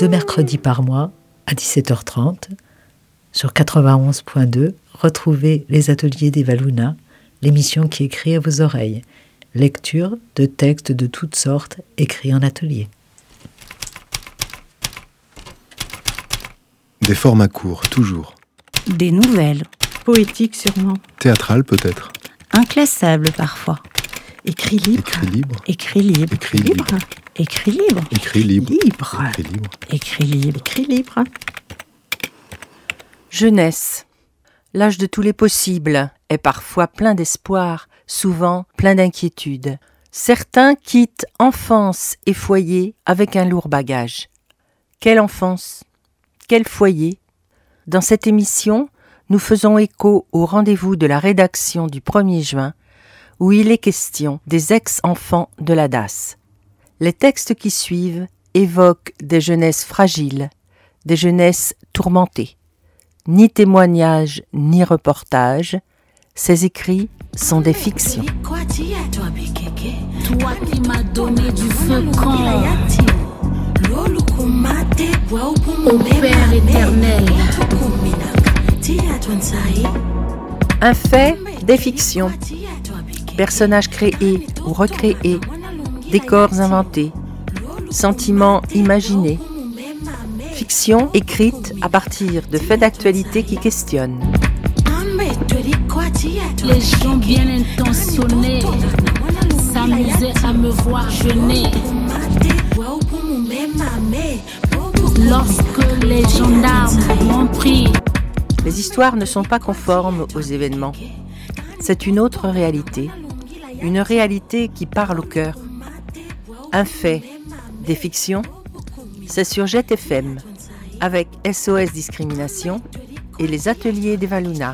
2 mercredis par mois à 17h30. Sur 91.2, retrouvez les ateliers d'Eva Luna, l'émission qui écrit à vos oreilles. Lecture de textes de toutes sortes écrits en atelier. Des formats courts, toujours. Des nouvelles. Poétiques sûrement. Théâtrales peut-être. Inclassables parfois. Écrit libre. Écrit libre. Écrit libre. Écrit libre. Écrit libre. Écrit libre. Libre. Écrit libre. Écrit libre. Écrit libre. Jeunesse. L'âge de tous les possibles est parfois plein d'espoir, souvent plein d'inquiétude. Certains quittent enfance et foyer avec un lourd bagage. Quelle enfance ? Quel foyer ? Dans cette émission, nous faisons écho au rendez-vous de la rédaction du 1er juin, où il est question des ex-enfants de la DAS. Les textes qui suivent évoquent des jeunesses fragiles, des jeunesses tourmentées. Ni témoignages, ni reportages, ces écrits sont des fictions. Toi qui m'as donné du feu quand au Père éternel. Un fait, des fictions. Personnages créés ou recréés, décors inventés, sentiments imaginés. Fiction écrite à partir de faits d'actualité qui questionnent. Les gens bien intentionnés s'amusaient à me voir jeûner. Lorsque les gendarmes m'ont pris. Les histoires ne sont pas conformes aux événements. C'est une autre réalité, une réalité qui parle au cœur. Un fait, des fictions, c'est sur Jet FM, avec SOS Discrimination et les ateliers d'Eva Luna.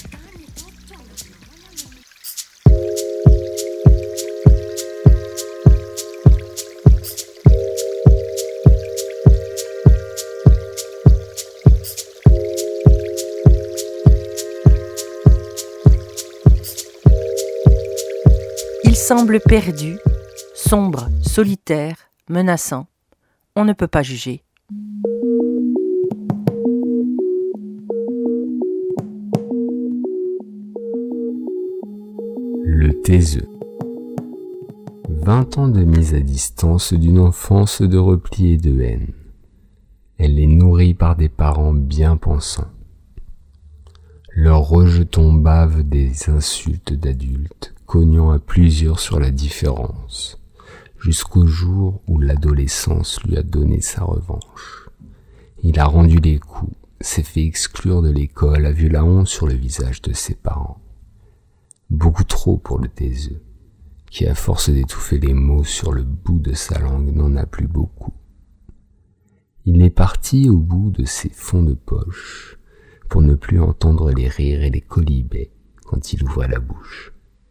Il semble perdu, sombre, solitaire, menaçant. On ne peut pas juger. Le taiseux. 20 ans de mise à distance d'une enfance de repli et de haine. Elle est nourrie par des parents bien pensants. Leurs rejetons bavent des insultes d'adultes, cognant à plusieurs sur la différence, jusqu'au jour où l'adolescence lui a donné sa revanche. Il a rendu les coups, s'est fait exclure de l'école, a vu la honte sur le visage de ses parents. Beaucoup trop pour le taiseux, qui à force d'étouffer les mots sur le bout de sa langue n'en a plus beaucoup. Il est parti au bout de ses fonds de poche, pour ne plus entendre les rires et les quolibets quand il ouvrait la bouche.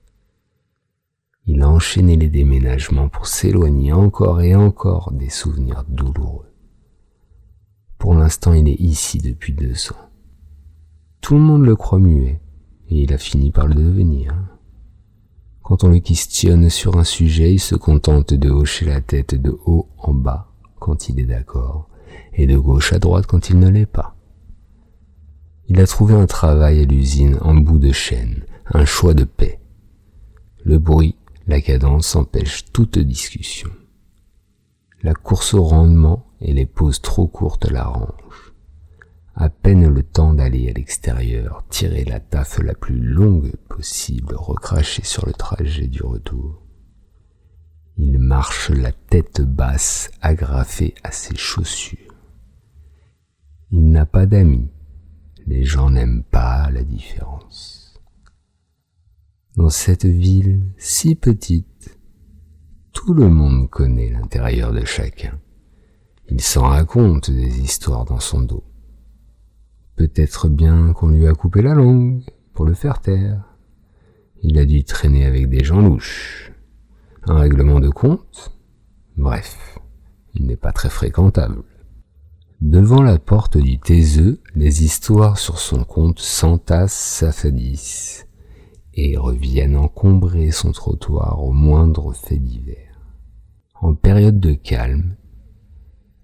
Il a enchaîné les déménagements pour s'éloigner encore et encore des souvenirs douloureux. Pour l'instant, il est ici depuis 2 ans. Tout le monde le croit muet, et il a fini par le devenir. Quand on le questionne sur un sujet, il se contente de hocher la tête de haut en bas quand il est d'accord, et de gauche à droite quand il ne l'est pas. Il a trouvé un travail à l'usine en bout de chaîne, un choix de paix. Le bruit, la cadence empêchent toute discussion. La course au rendement et les pauses trop courtes l'arrangent. À peine le temps d'aller à l'extérieur, tirer la taffe la plus longue possible, recracher sur le trajet du retour. Il marche la tête basse, agrafée à ses chaussures. Il n'a pas d'amis. Les gens n'aiment pas la différence. Dans cette ville si petite, tout le monde connaît l'intérieur de chacun. Il s'en raconte des histoires dans son dos. Peut-être bien qu'on lui a coupé la langue pour le faire taire. Il a dû traîner avec des gens louches. Un règlement de compte ? Bref, il n'est pas très fréquentable. Devant la porte du taiseux, les histoires sur son compte s'entassent, s'affadissent et reviennent encombrer son trottoir au moindre fait divers. En période de calme,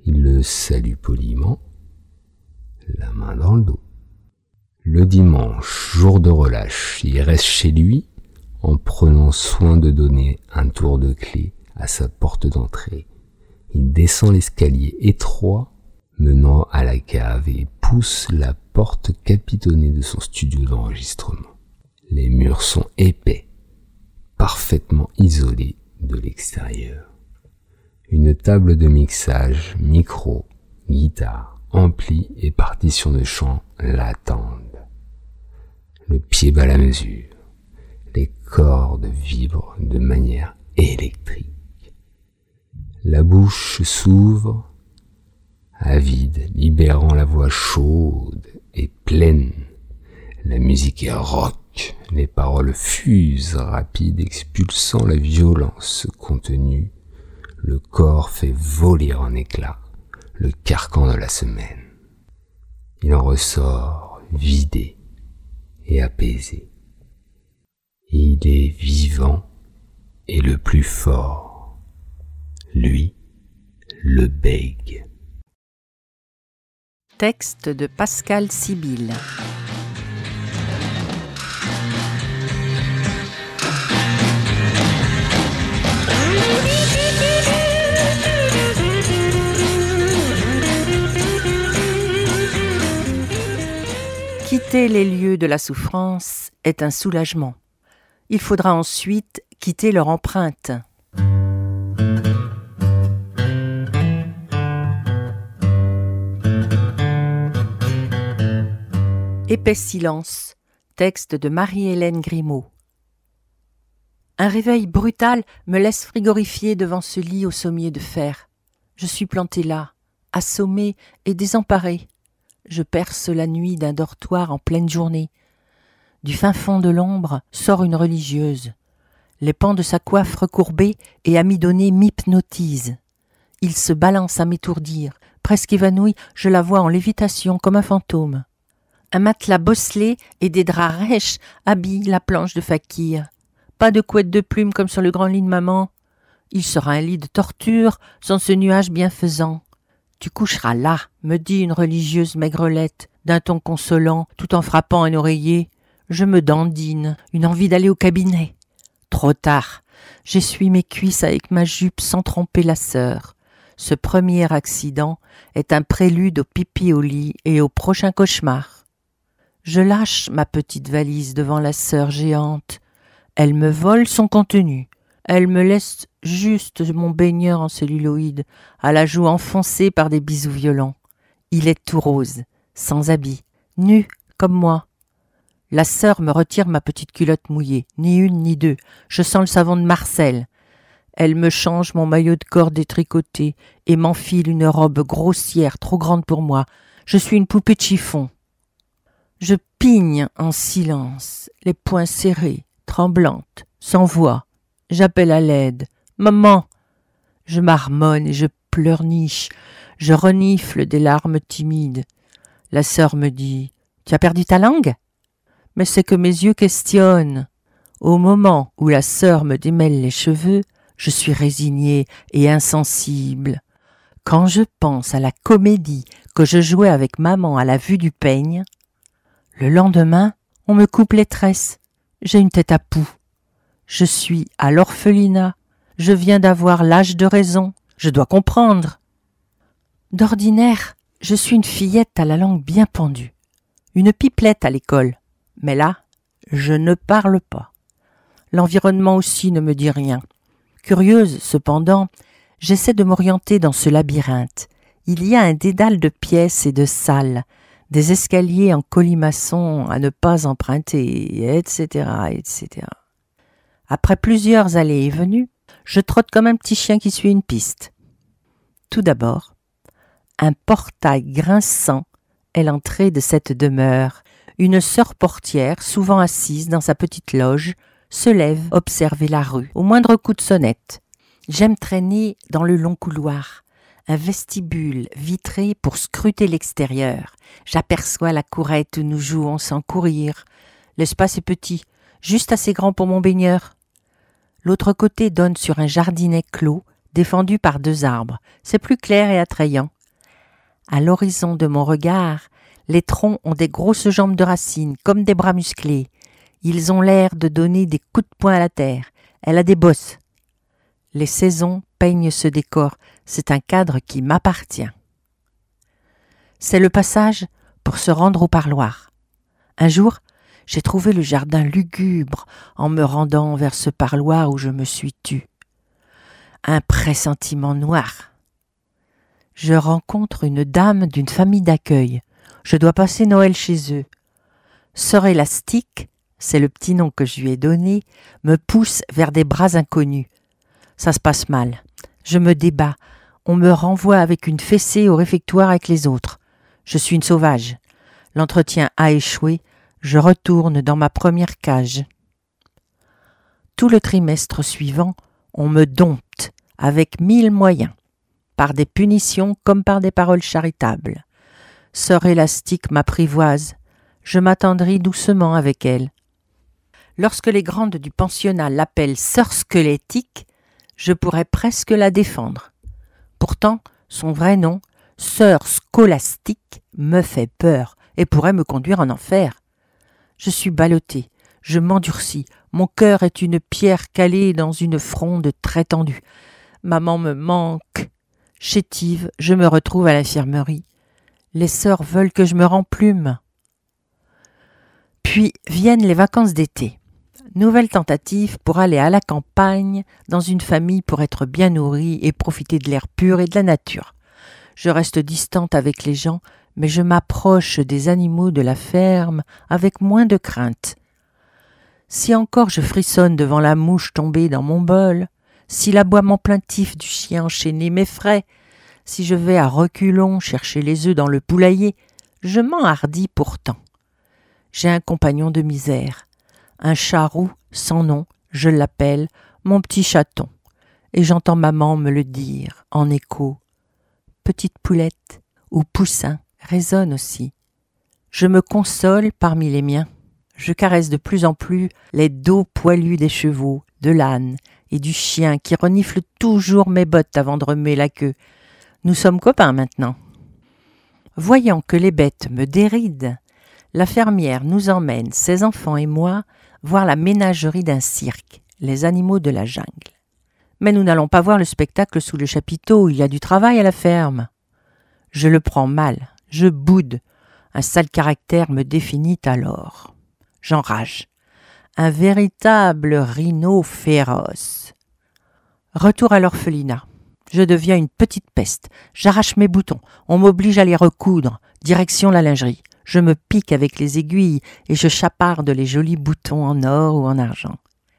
Il le salue poliment, la main dans le dos. Le dimanche, jour de relâche, il reste chez lui en prenant soin de donner un tour de clé à sa porte d'entrée. Il descend l'escalier étroit menant à la cave et pousse la porte capitonnée de son studio d'enregistrement. Les murs sont épais, parfaitement isolés de l'extérieur. Une table de mixage, micro, guitare, ampli et partition de chant l'attendent. Le pied bat la mesure. Les cordes vibrent de manière électrique. La bouche s'ouvre, avide, libérant la voix chaude et pleine. La musique est rock, les paroles fusent, rapides, expulsant la violence contenue. Le corps fait voler en éclats le carcan de la semaine. Il en ressort vidé et apaisé. Il est vivant et le plus fort. Lui, le bègue. Texte de Pascal Sibille. Quitter les lieux de la souffrance est un soulagement. Il faudra ensuite quitter leur empreinte. Épais silence, texte de Marie-Hélène Grimaud. Un réveil brutal me laisse frigorifier devant ce lit au sommier de fer. Je suis plantée là, assommée et désemparée. Je perce la nuit d'un dortoir en pleine journée. Du fin fond de l'ombre sort une religieuse. Les pans de sa coiffe recourbée et amidonnée m'hypnotisent. Il se balance à m'étourdir. Presque évanouie, je la vois en lévitation comme un fantôme. Un matelas bosselé et des draps rêches habillent la planche de fakir. Pas de couette de plume comme sur le grand lit de maman. Il sera un lit de torture sans ce nuage bienfaisant. Tu coucheras là, me dit une religieuse maigrelette, d'un ton consolant, tout en frappant un oreiller. Je me dandine, une envie d'aller au cabinet. Trop tard, j'essuie mes cuisses avec ma jupe sans tromper la sœur. Ce premier accident est un prélude au pipi au lit et au prochain cauchemar. Je lâche ma petite valise devant la sœur géante. Elle me vole son contenu. Elle me laisse juste mon baigneur en celluloïd, à la joue enfoncée par des bisous violents. Il est tout rose, sans habit, nu comme moi. La sœur me retire ma petite culotte mouillée, ni une ni deux. Je sens le savon de Marcel. Elle me change mon maillot de corps détricoté et m'enfile une robe grossière, trop grande pour moi. Je suis une poupée de chiffon. Je pigne en silence, les poings serrés, tremblante, sans voix. J'appelle à l'aide. Maman! Je marmonne et je pleurniche. Je renifle des larmes timides. La sœur me dit « Tu as perdu ta langue ?» Mais c'est que mes yeux questionnent. Au moment où la sœur me démêle les cheveux, je suis résignée et insensible. Quand je pense à la comédie que je jouais avec maman à la vue du peigne, le lendemain, on me coupe les tresses. J'ai une tête à poux. Je suis à l'orphelinat. Je viens d'avoir l'âge de raison. Je dois comprendre. D'ordinaire, je suis une fillette à la langue bien pendue. Une pipelette à l'école. Mais là, je ne parle pas. L'environnement aussi ne me dit rien. Curieuse, cependant, j'essaie de m'orienter dans ce labyrinthe. Il y a un dédale de pièces et de salles, des escaliers en colimaçon à ne pas emprunter, etc., etc. Après plusieurs allées et venues, je trotte comme un petit chien qui suit une piste. Tout d'abord, un portail grinçant est l'entrée de cette demeure. Une sœur portière, souvent assise dans sa petite loge, se lève observer la rue, au moindre coup de sonnette. J'aime traîner dans le long couloir, un vestibule vitré pour scruter l'extérieur. J'aperçois la courette où nous jouons sans courir. L'espace est petit, juste assez grand pour mon baigneur. L'autre côté donne sur un jardinet clos, défendu par 2 arbres. C'est plus clair et attrayant. À l'horizon de mon regard, les troncs ont des grosses jambes de racines, comme des bras musclés. Ils ont l'air de donner des coups de poing à la terre. Elle a des bosses. Les saisons peignent ce décor. C'est un cadre qui m'appartient. C'est le passage pour se rendre au parloir. Un jour, j'ai trouvé le jardin lugubre en me rendant vers ce parloir où je me suis tue. Un pressentiment noir. Je rencontre une dame d'une famille d'accueil. Je dois passer Noël chez eux. Sœur Élastique, c'est le petit nom que je lui ai donné, me pousse vers des bras inconnus. Ça se passe mal. Je me débats. On me renvoie avec une fessée au réfectoire avec les autres. Je suis une sauvage. L'entretien a échoué. Je retourne dans ma première cage. Tout le trimestre suivant, on me dompte avec 1000 moyens, par des punitions comme par des paroles charitables. Sœur Élastique m'apprivoise. Je m'attendris doucement avec elle. Lorsque les grandes du pensionnat l'appellent Sœur Squelettique, je pourrais presque la défendre. Pourtant, son vrai nom, Sœur Scolastique, me fait peur et pourrait me conduire en enfer. Je suis ballottée, je m'endurcis, mon cœur est une pierre calée dans une fronde très tendue. Maman me manque. Chétive, je me retrouve à l'infirmerie. Les sœurs veulent que je me remplume. Puis viennent les vacances d'été. Nouvelle tentative pour aller à la campagne, dans une famille pour être bien nourrie et profiter de l'air pur et de la nature. Je reste distante avec les gens, mais je m'approche des animaux de la ferme avec moins de crainte. Si encore je frissonne devant la mouche tombée dans mon bol, si l'aboiement plaintif du chien enchaîné m'effraie, si je vais à reculons chercher les œufs dans le poulailler, je m'enhardis pourtant. J'ai un compagnon de misère, un chat roux sans nom, je l'appelle mon petit chaton, et j'entends maman me le dire en écho. Petite poulette ou poussin résonne aussi. Je me console parmi les miens. Je caresse de plus en plus les dos poilus des chevaux, de l'âne et du chien qui renifle toujours mes bottes avant de remuer la queue. Nous sommes copains maintenant. Voyant que les bêtes me dérident, la fermière nous emmène, ses enfants et moi, voir la ménagerie d'un cirque, les animaux de la jungle. Mais nous n'allons pas voir le spectacle sous le chapiteau, il y a du travail à la ferme. Je le prends mal, je boude. Un sale caractère me définit alors. J'enrage. Un véritable rhino féroce. Retour à l'orphelinat. Je deviens une petite peste. J'arrache mes boutons. On m'oblige à les recoudre. Direction la lingerie. Je me pique avec les aiguilles et je chaparde les jolis boutons en or ou en argent.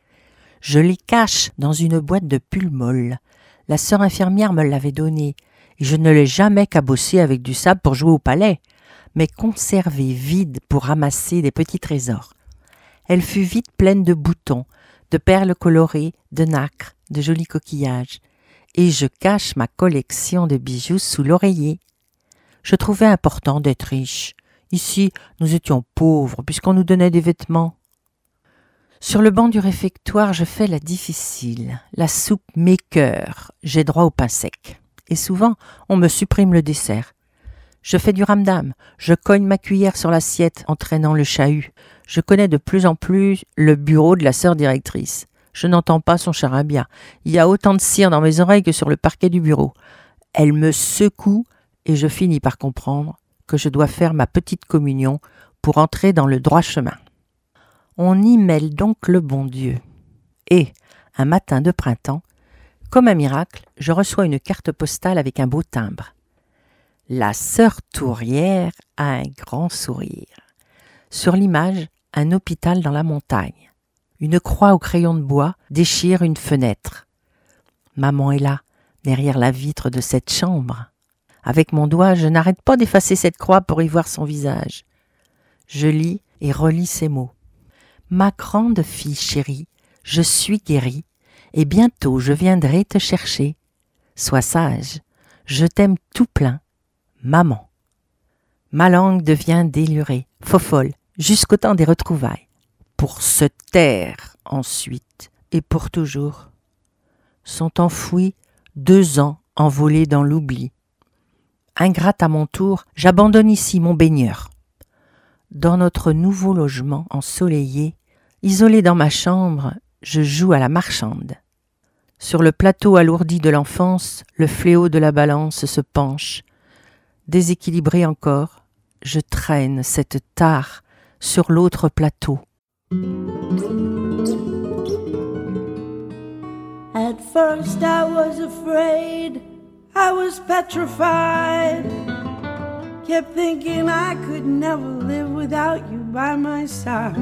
Je les cache dans une boîte de pull molle. La sœur infirmière me l'avait donnée et je ne l'ai jamais cabossée avec du sable pour jouer au palais, mais conservée vide pour ramasser des petits trésors. Elle fut vite pleine de boutons, de perles colorées, de nacre, de jolis coquillages, et je cache ma collection de bijoux sous l'oreiller. Je trouvais important d'être riche. Ici, nous étions pauvres puisqu'on nous donnait des vêtements. Sur le banc du réfectoire, je fais la difficile. La soupe m'écœure. J'ai droit au pain sec. Et souvent, on me supprime le dessert. Je fais du ramdam. Je cogne ma cuillère sur l'assiette en traînant le chahut. Je connais de plus en plus le bureau de la sœur directrice. Je n'entends pas son charabia. Il y a autant de cire dans mes oreilles que sur le parquet du bureau. Elle me secoue et je finis par comprendre que je dois faire ma petite communion pour entrer dans le droit chemin. On y mêle donc le bon Dieu. Et, un matin de printemps, comme un miracle, je reçois une carte postale avec un beau timbre. La sœur Tourière a un grand sourire. Sur l'image, un hôpital dans la montagne. Une croix au crayon de bois déchire une fenêtre. Maman est là, derrière la vitre de cette chambre. Avec mon doigt, je n'arrête pas d'effacer cette croix pour y voir son visage. Je lis et relis ces mots. Ma grande fille chérie, je suis guérie, et bientôt je viendrai te chercher. Sois sage, je t'aime tout plein, maman. Ma langue devient délurée, fofolle, jusqu'au temps des retrouvailles, pour se taire ensuite, et pour toujours. Sont enfouis 2 ans envolés dans l'oubli. ingrate à mon tour, j'abandonne ici mon baigneur. Dans notre nouveau logement ensoleillé, isolé dans ma chambre, je joue à la marchande. Sur le plateau alourdi de l'enfance, le fléau de la balance se penche. Déséquilibré encore, je traîne cette tare sur l'autre plateau. At first I was afraid, I was petrified. Kept thinking I could never live without you by my side.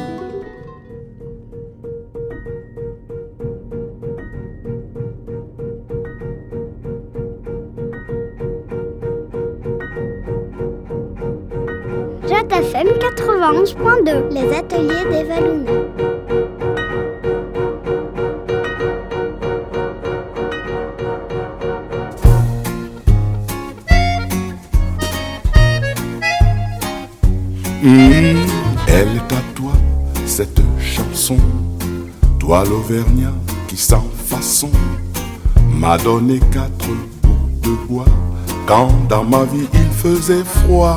JFM 91.2, les ateliers d'Evaluna. Elle est à toi, cette chanson. Toi l'Auvergnat qui sans façon m'a donné 4 bouts de bois quand dans ma vie il faisait froid.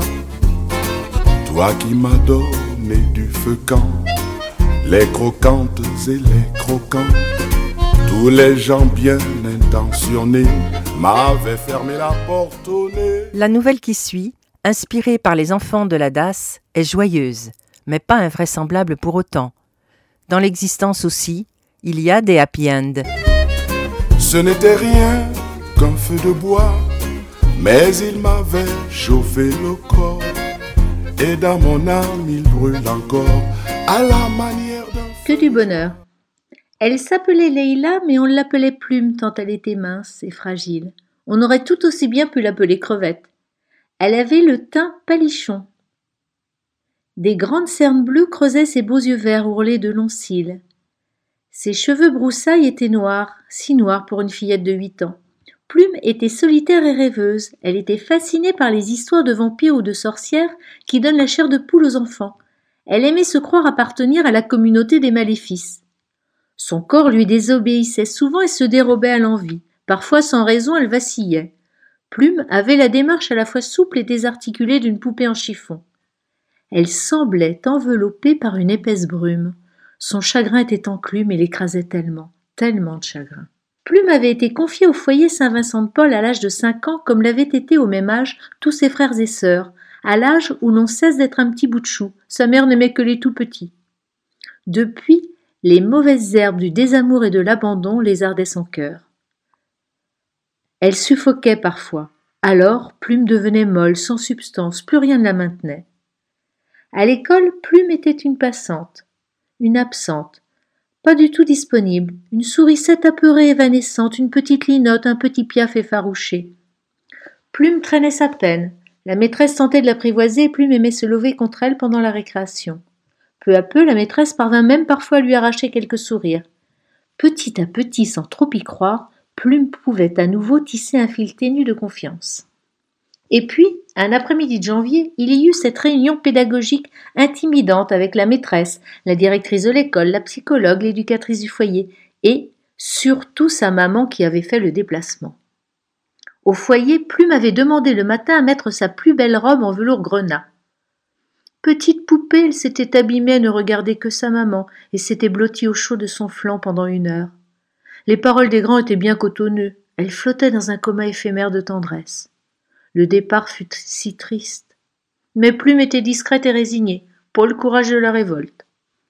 Toi qui m'as donné du feu quand les croquantes et les croquants, tous les gens bien intentionnés m'avaient fermé la porte au nez. La nouvelle qui suit, inspirée par les enfants de la DAS, est joyeuse, mais pas invraisemblable pour autant. Dans l'existence aussi, il y a des happy end. Ce n'était rien qu'un feu de bois, mais il m'avait chauffé le corps. Et dans mon âme il brûle encore, à la manière d'un... Que du bonheur. Elle s'appelait Leïla, mais on l'appelait Plume tant elle était mince et fragile. On aurait tout aussi bien pu l'appeler Crevette. Elle avait le teint palichon. Des grandes cernes bleues creusaient ses beaux yeux verts ourlés de longs cils. Ses cheveux broussailles étaient noirs, si noirs pour une fillette de 8 ans. Plume était solitaire et rêveuse. Elle était fascinée par les histoires de vampires ou de sorcières qui donnent la chair de poule aux enfants. Elle aimait se croire appartenir à la communauté des maléfices. Son corps lui désobéissait souvent et se dérobait à l'envi. Parfois, sans raison, elle vacillait. Plume avait la démarche à la fois souple et désarticulée d'une poupée en chiffon. Elle semblait enveloppée par une épaisse brume. Son chagrin était enclume et l'écrasait tellement, tellement de chagrin. Plume avait été confiée au foyer Saint-Vincent-de-Paul à l'âge de 5 ans, comme l'avaient été au même âge tous ses frères et sœurs, à l'âge où l'on cesse d'être un petit bout de chou. Sa mère n'aimait que les tout petits. Depuis, les mauvaises herbes du désamour et de l'abandon lézardaient son cœur. Elle suffoquait parfois. Alors, Plume devenait molle, sans substance, plus rien ne la maintenait. À l'école, Plume était une passante, une absente, pas du tout disponible, une sourisette apeurée évanescente, une petite linotte, un petit piaf effarouché. Plume traînait sa peine. La maîtresse tentait de l'apprivoiser et Plume aimait se lever contre elle pendant la récréation. Peu à peu, la maîtresse parvint même parfois à lui arracher quelques sourires. Petit à petit, sans trop y croire, Plume pouvait à nouveau tisser un fil ténu de confiance. Et puis, un après-midi de janvier, il y eut cette réunion pédagogique intimidante avec la maîtresse, la directrice de l'école, la psychologue, l'éducatrice du foyer et, surtout, sa maman qui avait fait le déplacement. Au foyer, Plume avait demandé le matin à mettre sa plus belle robe en velours grenat. Petite poupée, elle s'était abîmée à ne regarder que sa maman et s'était blottie au chaud de son flanc pendant 1 heure. Les paroles des grands étaient bien cotonneux. Elle flottait dans un coma éphémère de tendresse. Le départ fut si triste. Mais Plume était discrète et résignée, pas le courage de la révolte.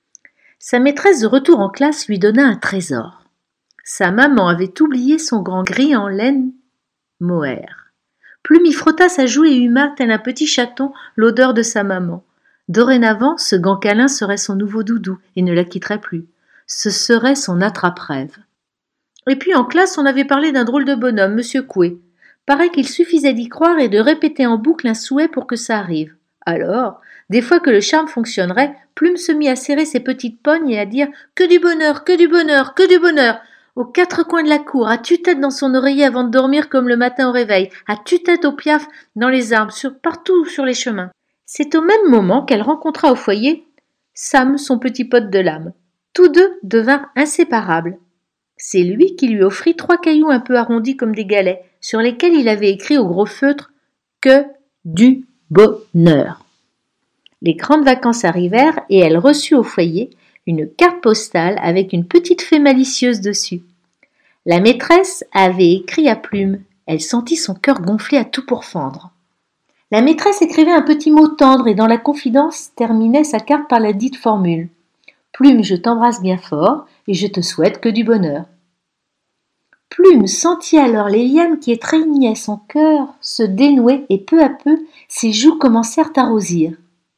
Sa maîtresse de retour en classe lui donna un trésor. Sa maman avait oublié son grand gris en laine mohair. Plume y frotta sa joue et huma, tel un petit chaton, l'odeur de sa maman. Dorénavant, ce gant câlin serait son nouveau doudou et ne la quitterait plus. Ce serait son attrape-rêve. Et puis en classe, on avait parlé d'un drôle de bonhomme, Monsieur Coué. Paraît qu'il suffisait d'y croire et de répéter en boucle un souhait pour que ça arrive. Alors, des fois que le charme fonctionnerait, Plume se mit à serrer ses petites pognes et à dire « Que du bonheur, que du bonheur, que du bonheur !» aux 4 coins de la cour, à tue-tête dans son oreiller avant de dormir comme le matin au réveil, à tue-tête au piaf dans les arbres, partout sur les chemins. C'est au même moment qu'elle rencontra au foyer Sam, son petit pote de l'âme. Tous deux devinrent inséparables. C'est lui qui lui offrit 3 cailloux un peu arrondis comme des galets, sur lesquels il avait écrit au gros feutre que du bonheur. Les grandes vacances arrivèrent et elle reçut au foyer une carte postale avec une petite fée malicieuse dessus. La maîtresse avait écrit à plume. Elle sentit son cœur gonfler à tout pourfendre. La maîtresse écrivait un petit mot tendre et dans la confidence terminait sa carte par la dite formule. Plume, je t'embrasse bien fort et je te souhaite que du bonheur. Plume sentit alors les lianes qui étreignaient son cœur se dénouer et peu à peu ses joues commencèrent à rosir.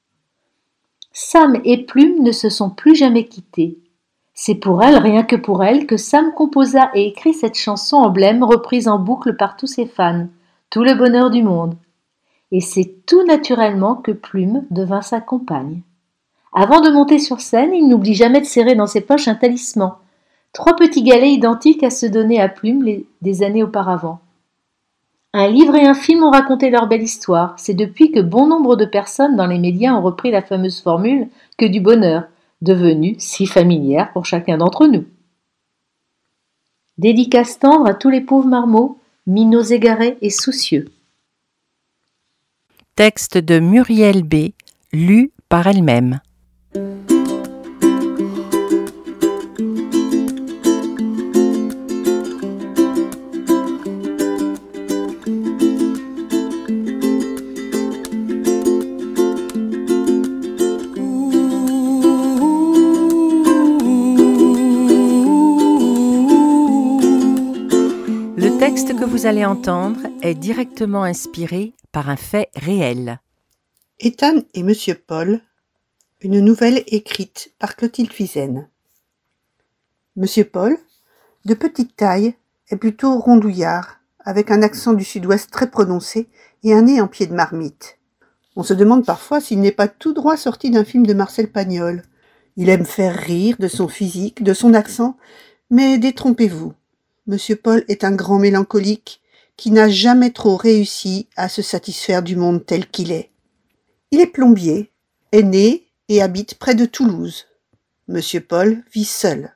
Sam et Plume ne se sont plus jamais quittés. C'est pour elle, rien que pour elle, que Sam composa et écrit cette chanson emblème reprise en boucle par tous ses fans, tout le bonheur du monde. Et c'est tout naturellement que Plume devint sa compagne. Avant de monter sur scène, il n'oublie jamais de serrer dans ses poches un talisman, 3 petits galets identiques à ceux donnés à Plume des années auparavant. Un livre et un film ont raconté leur belle histoire. C'est depuis que bon nombre de personnes dans les médias ont repris la fameuse formule « que du bonheur », devenue si familière pour chacun d'entre nous. Dédicace tendre à tous les pauvres marmots, minots égarés et soucieux. Texte de Muriel B., lu par elle-même. Le texte que vous allez entendre est directement inspiré par un fait réel. Ethan et Monsieur Paul, une nouvelle écrite par Clotilde Fizen. Monsieur Paul, de petite taille, est plutôt rondouillard, avec un accent du sud-ouest très prononcé et un nez en pied de marmite. On se demande parfois s'il n'est pas tout droit sorti d'un film de Marcel Pagnol. Il aime faire rire de son physique, de son accent, mais détrompez-vous. Monsieur Paul est un grand mélancolique qui n'a jamais trop réussi à se satisfaire du monde tel qu'il est. Il est plombier, est né et habite près de Toulouse. Monsieur Paul vit seul.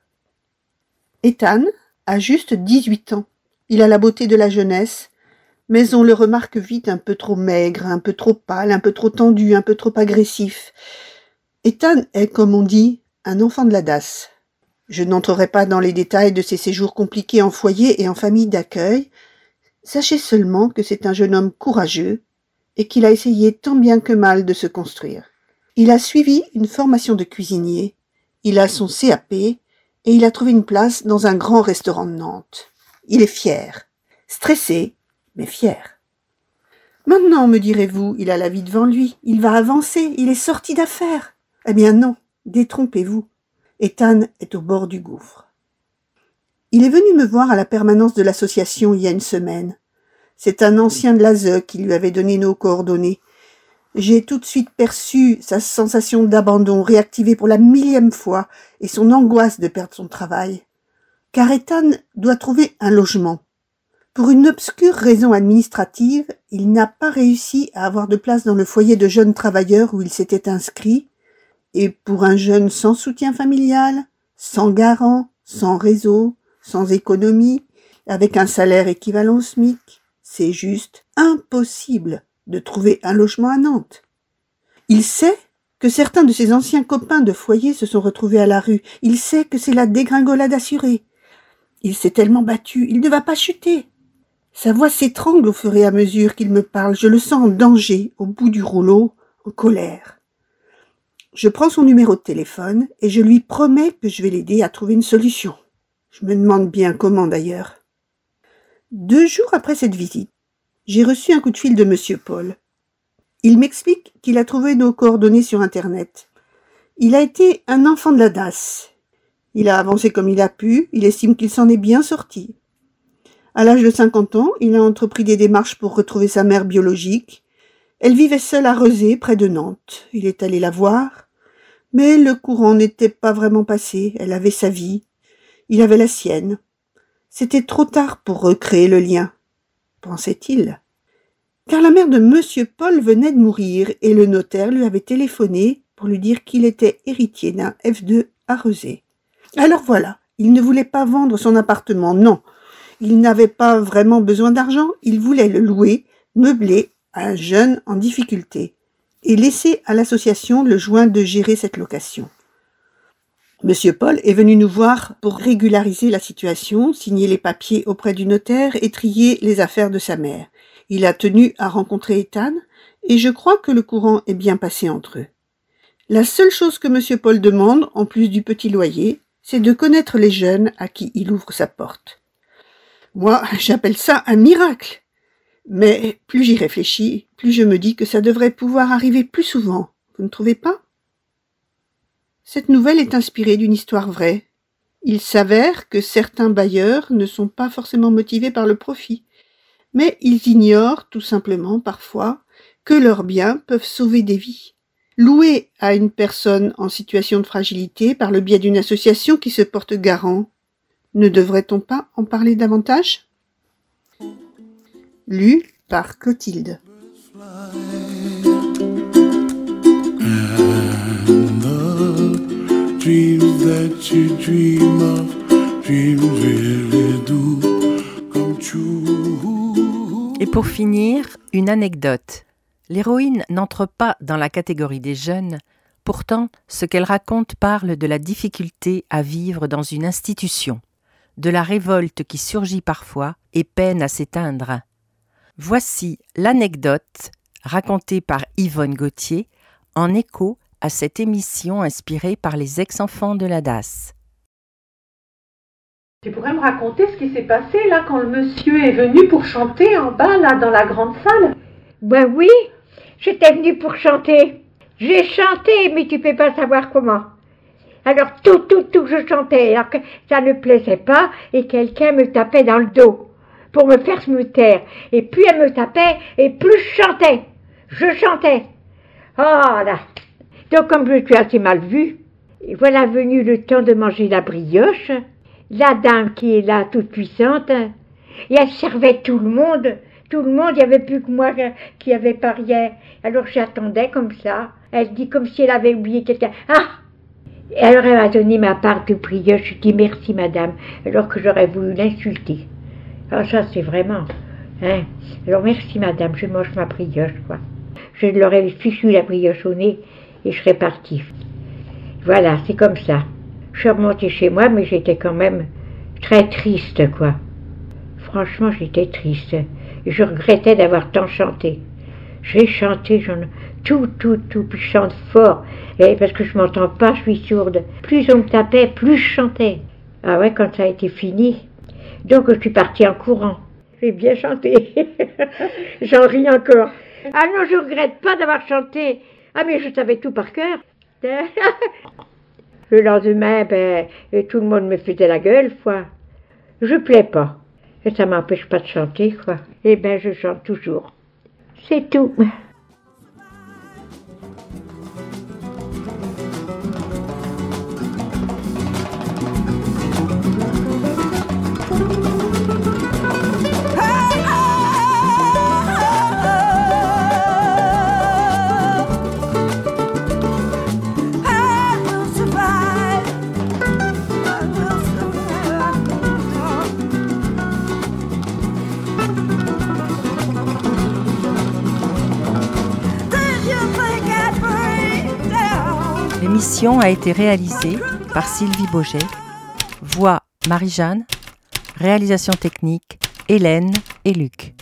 Ethan a juste 18 ans. Il a la beauté de la jeunesse, mais on le remarque vite un peu trop maigre, un peu trop pâle, un peu trop tendu, un peu trop agressif. Ethan est, comme on dit, un enfant de la DAS. Je n'entrerai pas dans les détails de ses séjours compliqués en foyer et en famille d'accueil. Sachez seulement que c'est un jeune homme courageux et qu'il a essayé tant bien que mal de se construire. Il a suivi une formation de cuisinier, il a son CAP et il a trouvé une place dans un grand restaurant de Nantes. Il est fier, stressé, mais fier. Maintenant, me direz-vous, il a la vie devant lui, il va avancer, il est sorti d'affaires. Eh bien non, détrompez-vous. Ethan est au bord du gouffre. Il est venu me voir à la permanence de l'association il y a une semaine. C'est un ancien de l'ASE qui lui avait donné nos coordonnées. J'ai tout de suite perçu sa sensation d'abandon réactivée pour la 1000e fois et son angoisse de perdre son travail. Car Ethan doit trouver un logement. Pour une obscure raison administrative, il n'a pas réussi à avoir de place dans le foyer de jeunes travailleurs où il s'était inscrit. Et pour un jeune sans soutien familial, sans garant, sans réseau, sans économie, avec un salaire équivalent au SMIC, c'est juste impossible de trouver un logement à Nantes. Il sait que certains de ses anciens copains de foyer se sont retrouvés à la rue. Il sait que c'est la dégringolade assurée. Il s'est tellement battu, il ne va pas chuter. Sa voix s'étrangle au fur et à mesure qu'il me parle. Je le sens en danger, au bout du rouleau, en colère. Je prends son numéro de téléphone et je lui promets que je vais l'aider à trouver une solution. Je me demande bien comment d'ailleurs. 2 jours après cette visite, j'ai reçu un coup de fil de Monsieur Paul. Il m'explique qu'il a trouvé nos coordonnées sur Internet. Il a été un enfant de la DAS. Il a avancé comme il a pu, il estime qu'il s'en est bien sorti. À l'âge de 50 ans, il a entrepris des démarches pour retrouver sa mère biologique. Elle vivait seule à Rezé, près de Nantes. Il est allé la voir, mais le courant n'était pas vraiment passé. Elle avait sa vie, il avait la sienne. C'était trop tard pour recréer le lien, pensait-il. Car la mère de Monsieur Paul venait de mourir et le notaire lui avait téléphoné pour lui dire qu'il était héritier d'un F2 à Rezé. Alors voilà, il ne voulait pas vendre son appartement, non. Il n'avait pas vraiment besoin d'argent, il voulait le louer, meubler un jeune en difficulté et laisser à l'association le soin de gérer cette location. Monsieur Paul est venu nous voir pour régulariser la situation, signer les papiers auprès du notaire et trier les affaires de sa mère. Il a tenu à rencontrer Ethan et je crois que le courant est bien passé entre eux. La seule chose que Monsieur Paul demande, en plus du petit loyer, c'est de connaître les jeunes à qui il ouvre sa porte. Moi, j'appelle ça un miracle. Mais plus j'y réfléchis, plus je me dis que ça devrait pouvoir arriver plus souvent. Vous ne trouvez pas ? Cette nouvelle est inspirée d'une histoire vraie. Il s'avère que certains bailleurs ne sont pas forcément motivés par le profit, mais ils ignorent tout simplement parfois que leurs biens peuvent sauver des vies. Louer à une personne en situation de fragilité par le biais d'une association qui se porte garant, ne devrait-on pas en parler davantage ? Lu par Clotilde. Dreams that you dream of, dreams really do come true. Et pour finir, une anecdote. L'héroïne n'entre pas dans la catégorie des jeunes, pourtant ce qu'elle raconte parle de la difficulté à vivre dans une institution, de la révolte qui surgit parfois et peine à s'éteindre. Voici l'anecdote racontée par Yvonne Gauthier en écho à cette émission inspirée par les ex-enfants de la DAS. Tu pourrais me raconter ce qui s'est passé là quand le monsieur est venu pour chanter en bas là dans la grande salle ? Ben oui, j'étais venue pour chanter. J'ai chanté, mais tu peux pas savoir comment. Alors tout, je chantais, alors que ça ne plaisait pas et quelqu'un me tapait dans le dos pour me faire me taire. Et plus elle me tapait, et plus je chantais. Je chantais. Oh là. Donc comme je suis assez mal vue, voilà venu le temps de manger la brioche. La dame qui est là, toute puissante, et elle servait tout le monde, il n'y avait plus que moi qui avait pas rien. Alors j'attendais comme ça. Elle dit comme si elle avait oublié quelqu'un. Ah! Et alors elle m'a donné ma part de brioche. Je dis merci madame, alors que j'aurais voulu l'insulter. Ah ça c'est vraiment. Hein? Alors merci madame, je mange ma brioche quoi. Je leur ai fichu la brioche au nez et je serais partie. Voilà, c'est comme ça. Je suis remontée chez moi, mais j'étais quand même très triste quoi. Franchement j'étais triste. Et je regrettais d'avoir tant chanté. J'ai chanté, tout, puis je chante fort. Et parce que je m'entends pas, je suis sourde. Plus on me tapait, plus je chantais. Ah ouais, quand ça a été fini. Donc je suis partie en courant. J'ai bien chanté. J'en ris encore. Ah non, je regrette pas d'avoir chanté. Ah mais je savais tout par cœur. Le lendemain, tout le monde me faisait la gueule, quoi. Je plais pas. Et ça m'empêche pas de chanter, quoi. Eh ben, je chante toujours. C'est tout. L'émission a été réalisée par Sylvie Boget, voix Marie-Jeanne, réalisation technique Hélène et Luc.